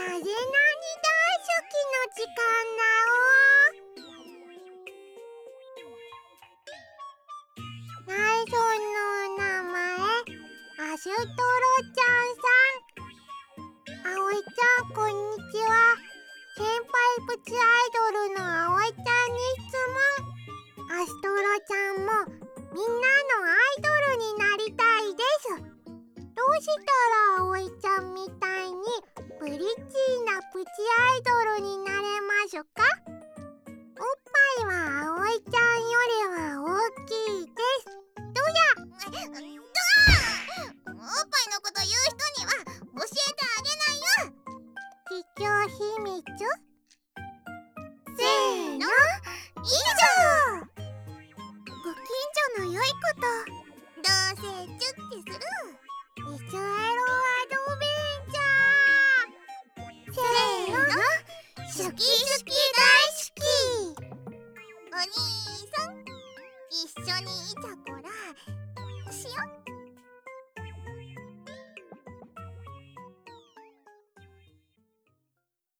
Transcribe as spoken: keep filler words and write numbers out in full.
なぜなに大好きの時間だお。内村の名前アシュトロちゃんさん。あおいちゃんこんにちは。先輩プチアイドルのあおいちゃんに質問。アストロちゃんもみんなのアイドルになりたいです。どうしたらあおいちゃんみたいにプリチーなプチアイドルになれますか？おっぱいはあおいちゃんよりは大きいです。どやどおっぱいのこと言う人には教えてあげないよ。企業秘密。せーの、以上。ご近所の良いこと、どうせチュッてするイスラエルアドベンチャー。せーの、好き好き大好き。お兄さん、一緒にイチャコラ